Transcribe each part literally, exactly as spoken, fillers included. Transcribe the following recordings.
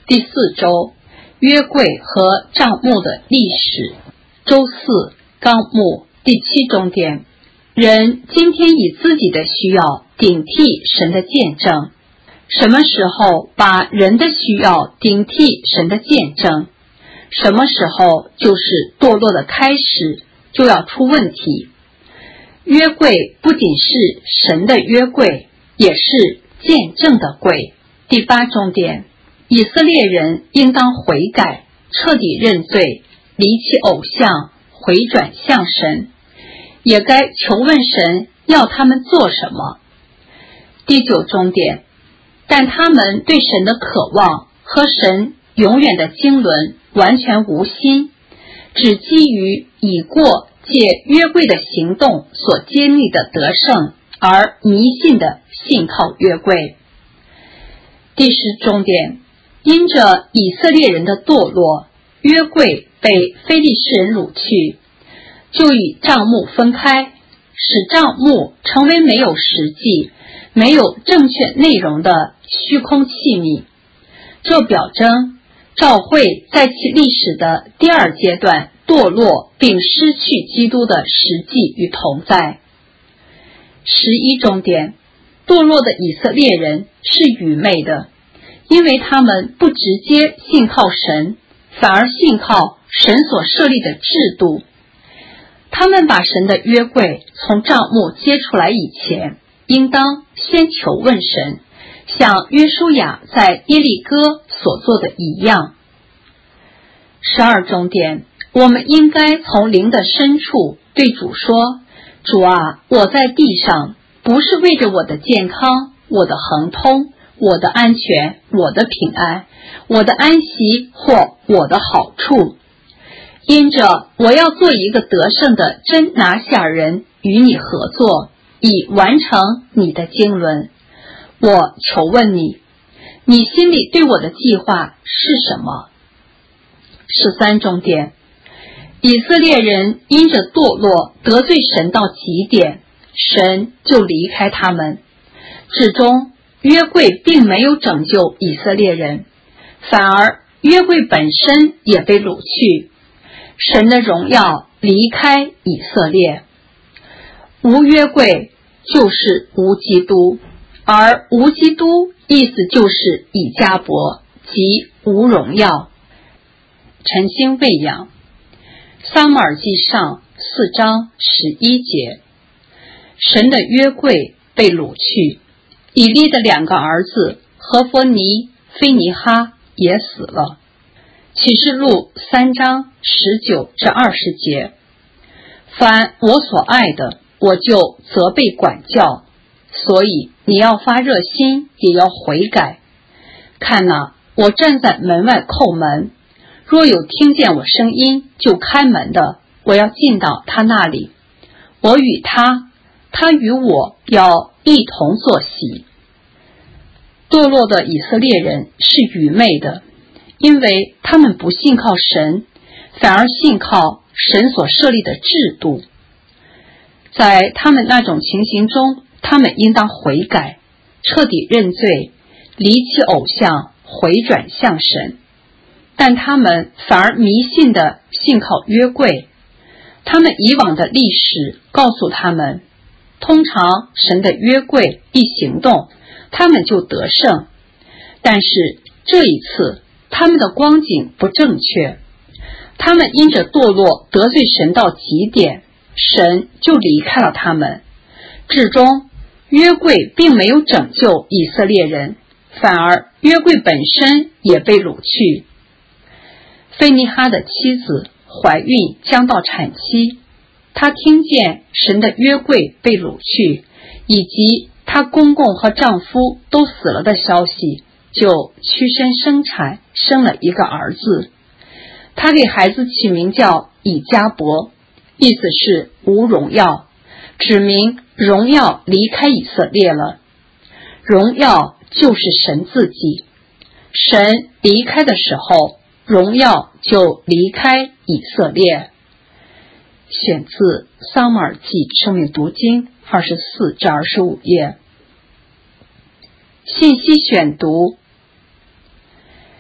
第四周约柜和帐幕的历史。周四纲目第七中点，人今天以自己的需要顶替神的见证。什么时候把人的需要顶替神的见证，什么时候就是堕落的开始，就要出问题。约柜不仅是神的约柜，也是见证的柜。第八重点，以色列人应当悔改，彻底认罪，离弃偶像，回转向神，也该求问神要他们做什么。第九重点，但他们对神的渴望和神永远的经纶完全无心，只基于已过借约柜的行动所建立的得胜而迷信的信靠约柜。第十重点，因着以色列人的堕落，约柜被非利士人掳去，就与帐幕分开，使帐幕成为没有实际、没有正确内容的虚空器皿。这表征教会在其历史的第二阶段堕落并失去基督的实际与同在。十一重点，堕落的以色列人是愚昧的，因为他们不直接信靠神，反而信靠神所设立的制度。他们把神的约柜从帐幕接出来以前，应当先求问神，像约书亚在耶利哥所做的一样。十二重点，我们应该从灵的深处对主说，主啊，我在地上不是为着我的健康，我的亨通，我的安全，我的平安，我的安息或我的好处，因着我要做一个得胜的真拿撒勒人，与你合作，以完成你的经纶。我求问你，你心里对我的计划是什么？十三重点，以色列人因着堕落得罪神到极点，神就离开他们。至终约柜并没有拯救以色列人，反而约柜本身也被掳去，神的荣耀离开以色列。无约柜就是无基督，而无基督意思就是以迦伯，即无荣耀。晨星喂养，撒母耳记上四章十一节，神的约柜被掳去，以利的两个儿子何弗尼、菲尼哈也死了。启示录三章十九至二十节，凡我所爱的，我就责备管教，所以你要发热心，也要悔改。看哪，我站在门外叩门，若有听见我声音就开门的，我要进到他那里，我与他，他与我要一同坐席。堕落的以色列人是愚昧的，因为他们不信靠神，反而信靠神所设立的制度。在他们那种情形中，他们应当悔改，彻底认罪，离弃偶像，回转向神。但他们反而迷信地信靠约柜。他们以往的历史告诉他们，通常神的约柜一行动，他们就得胜。但是这一次他们的光景不正确，他们因着堕落得罪神到极点，神就离开了他们。至终约柜并没有拯救以色列人，反而约柜本身也被掳去。菲尼哈的妻子怀孕将到产期，她听见神的约柜被掳去，以及她公公和丈夫都死了的消息，就屈身生产，生了一个儿子。她给孩子起名叫以迦伯，意思是无荣耀，指明荣耀离开以色列了。荣耀就是神自己，神离开的时候，荣耀就离开以色列。选自撒母耳记生命读经二十四至二十五页。信息选读，在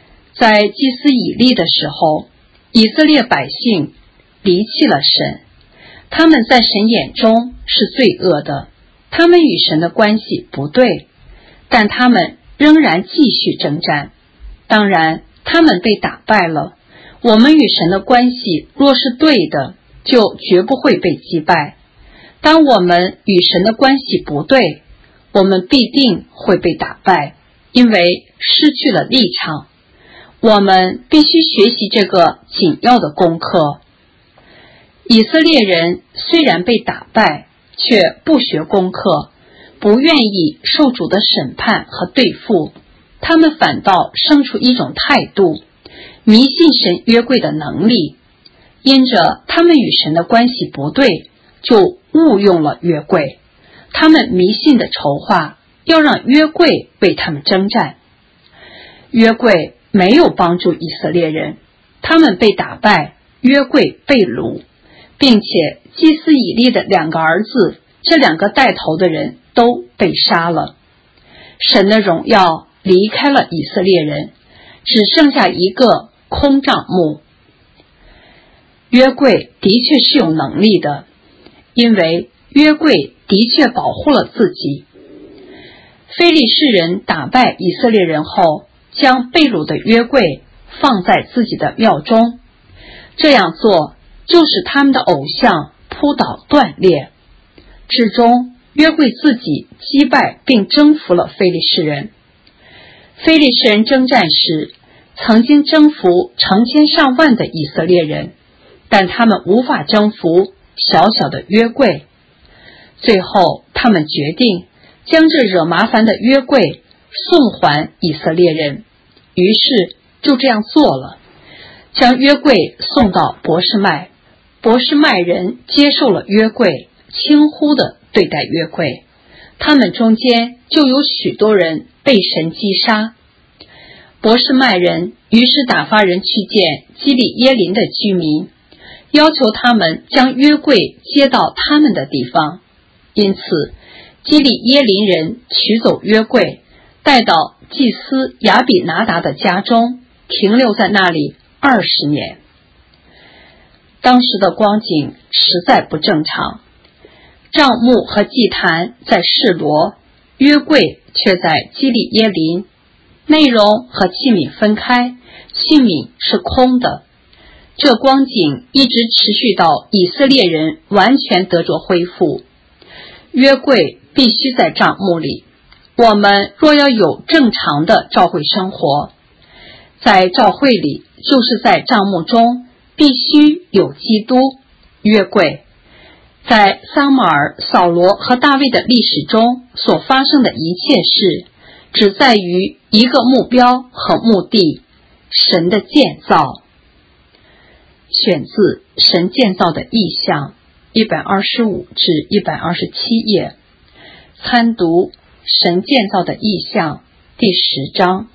在祭司以利的时候，以色列百姓离弃了神，他们在神眼中是罪恶的，他们与神的关系不对，但他们仍然继续征战。当然，他们被打败了。我们与神的关系若是对的，就绝不会被击败。当我们与神的关系不对，我们必定会被打败，因为失去了立场。我们必须学习这个紧要的功课。以色列人虽然被打败，却不学功课，不愿意受主的审判和对付，他们反倒生出一种态度，迷信神约柜的能力。因着他们与神的关系不对，就误用了约柜。他们迷信的筹划要让约柜为他们征战。约柜没有帮助以色列人，他们被打败，约柜被掳，并且祭司以利的两个儿子，这两个带头的人都被杀了。神的荣耀离开了以色列人，只剩下一个空帐幕。约柜的确是有能力的，因为约柜的确保护了自己。非利士人打败以色列人后，将被掳的约柜放在自己的庙中，这样做就使他们的偶像扑倒断裂。至终，约柜自己击败并征服了非利士人。非利士人征战时，曾经征服成千上万的以色列人，但他们无法征服小小的约柜。最后，他们决定将这惹麻烦的约柜送还以色列人，于是就这样做了，将约柜送到伯示麦。伯示麦人接受了约柜，轻忽地对待约柜，他们中间就有许多人被神击杀。伯示麦人于是打发人去见基利耶林的居民，要求他们将约柜接到他们的地方。因此，基利耶林人取走约柜，带到祭司亚比拿达的家中，停留在那里二十年。当时的光景实在不正常，帐幕和祭坛在示罗，约柜却在基利耶林，内容和器皿分开，器皿是空的。这光景一直持续到以色列人完全得着恢复。约柜必须在帐幕里，我们若要有正常的教会生活，在教会里就是在帐幕中必须有基督约柜。在撒母耳、扫罗和大卫的历史中所发生的一切事，只在于一个目标和目的：神的建造。选自《神建造的意象》一百二十五至一百二十七页，参读《神建造的意象》第十章。